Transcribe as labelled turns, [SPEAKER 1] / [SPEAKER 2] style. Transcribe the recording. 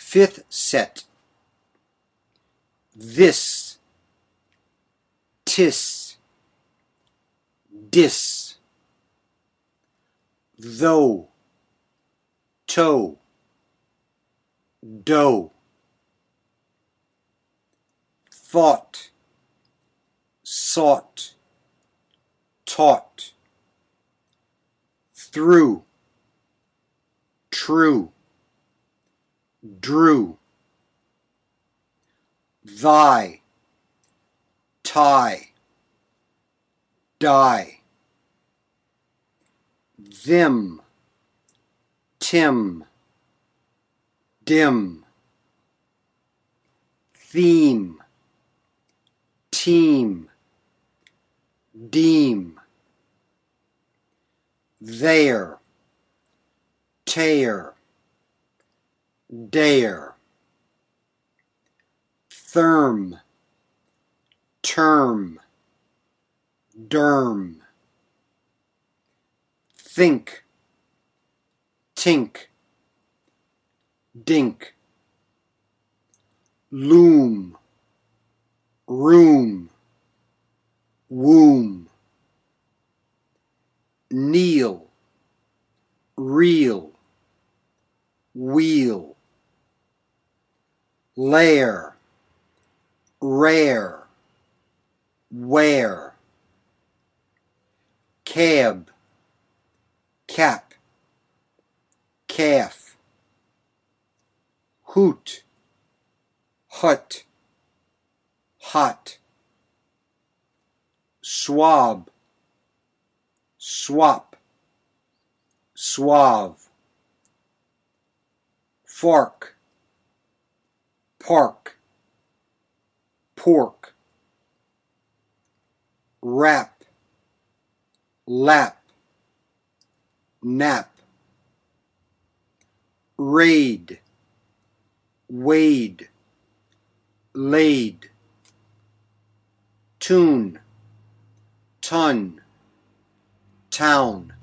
[SPEAKER 1] Fifth set. This, tis, dis, though, toe, dough, thought, sought, taught, through, true, drew, thy, tie, die, them, Tim, dim, theme, team, deem, there, tear, dare, therm, term, derm, think, tink, dink, loom, room, womb, kneel, reel, wheel, lair, rare, wear, cab, cap, calf, hoot, hut, hot, swab, swap, suave, fork, park, pork, wrap, lap, nap, raid, wade, laid, tune, ton, town,